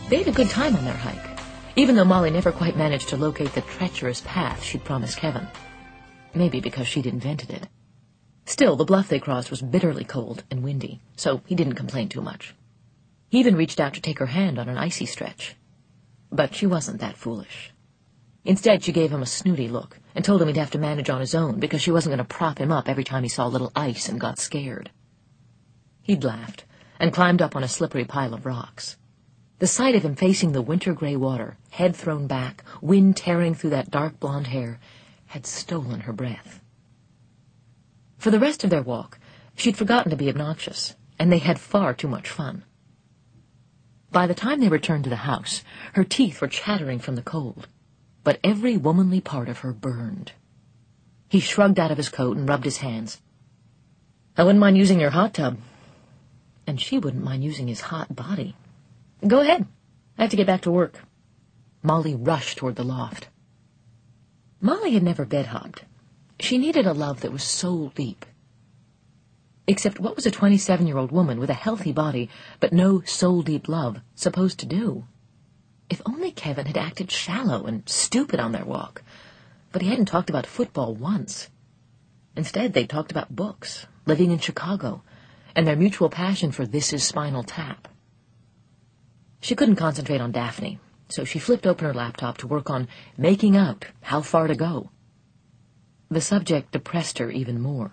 They had a good time on their hike, even though Molly never quite managed to locate the treacherous path she'd promised Kevin. Maybe because she'd invented it. Still, the bluff they crossed was bitterly cold and windy, so he didn't complain too much. He even reached out to take her hand on an icy stretch. But she wasn't that foolish. Instead, she gave him a snooty look and told him he'd have to manage on his own because she wasn't going to prop him up every time he saw a little ice and got scared. He'd laughed and climbed up on a slippery pile of rocks. The sight of him facing the winter-gray water, head thrown back, wind tearing through that dark blonde hair, had stolen her breath. For the rest of their walk, she'd forgotten to be obnoxious, and they had far too much fun. By the time they returned to the house, her teeth were chattering from the cold, but every womanly part of her burned. He shrugged out of his coat and rubbed his hands. "I wouldn't mind using your hot tub." And she wouldn't mind using his hot body. "Go ahead. I have to get back to work." Molly rushed toward the loft. Molly had never bed-hopped. She needed a love that was soul-deep. Except what was a 27-year-old woman with a healthy body but no soul-deep love supposed to do? If only Kevin had acted shallow and stupid on their walk. But he hadn't talked about football once. Instead, they talked about books, living in Chicago, and their mutual passion for This Is Spinal Tap. She couldn't concentrate on Daphne, so she flipped open her laptop to work on making out how far to go. The subject depressed her even more.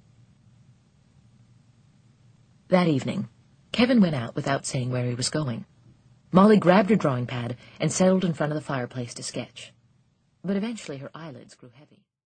That evening, Kevin went out without saying where he was going. Molly grabbed her drawing pad and settled in front of the fireplace to sketch. But eventually her eyelids grew heavy.